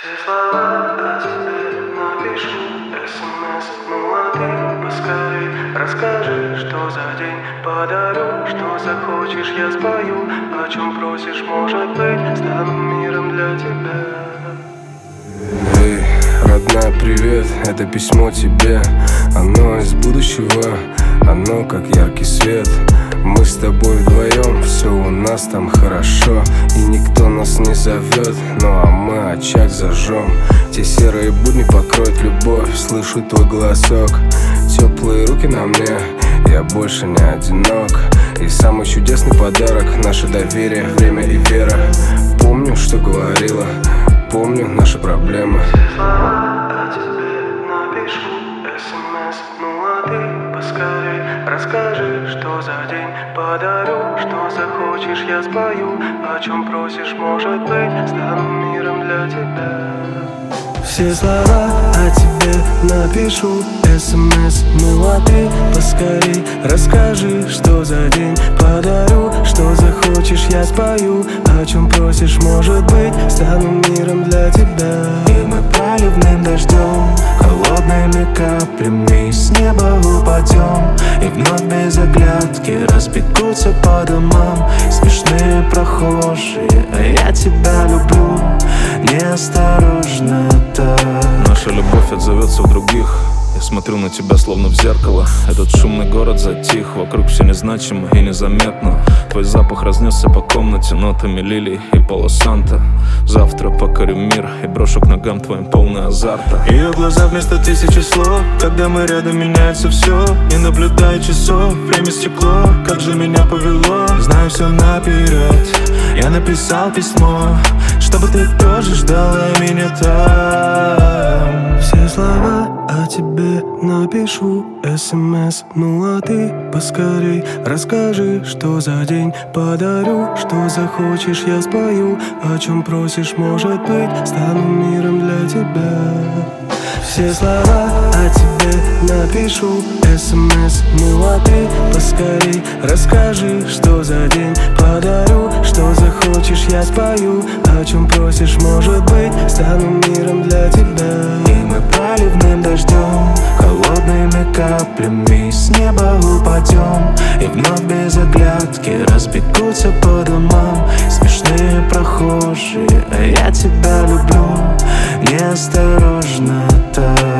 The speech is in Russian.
Все слова о тебе напишу, СМС, ну а ты поскорей расскажи, что за день подарю, что захочешь, я спою, о чем просишь, может быть, стану миром для тебя. Эй, родная, привет, это письмо тебе. Оно из будущего, оно как яркий свет. Мы с тобой вдвоем, все у нас там хорошо, и никто нас не зовет, ну а мы очаг зажжем. Те серые будни покроют любовь, слышу твой голосок, теплые руки на мне, я больше не одинок. И самый чудесный подарок — наше доверие, время и вера. Помню, что говорила, помню наши проблемы. Все слова о тебе напишу, СМС, ну а ты поскорей расскажи, что за день подарю, что захочешь, я спою, о чем просишь, может быть, стану миром для тебя. Все слова о тебе напишу, СМС, ну а ты поскорей расскажи, что за день подарю, что захочешь, я спою, о чем просишь, может быть, стану миром для тебя. И мы проливным дождем, холодными каплями с неба упадем, и вновь без оглядки разбегутся по домам смешные прохожие. А я тебя люблю неосторожно так. Наша любовь отзовется в других. Я смотрю на тебя словно в зеркало. Этот шумный город затих, вокруг все незначимо и незаметно. Твой запах разнесся по комнате нотами лилий и полосанта. Завтра покорю мир и брошу к ногам твоим полный азарта. Ее глаза вместо тысячи слов, когда мы рядом, меняется все. Не наблюдая часов, время стекло, как же меня повело. Знаю все наперед, я написал письмо, чтобы ты тоже ждала меня там. Все слова о тебе напишу, СМС, ну а ты поскорей расскажи, что за день подарю, что захочешь, я спою, о чем просишь, может быть, стану миром для тебя. Все слова о тебе напишу, СМС, ну а ты поскорей расскажи, что за день подарю, что захочешь, я спою, о чем просишь, может быть, стану миром для тебя. И мы проливным дождем, холодными каплями с неба упадем, и вновь без оглядки разбегутся по домам смешные прохожие. А я тебя люблю неосторожно так.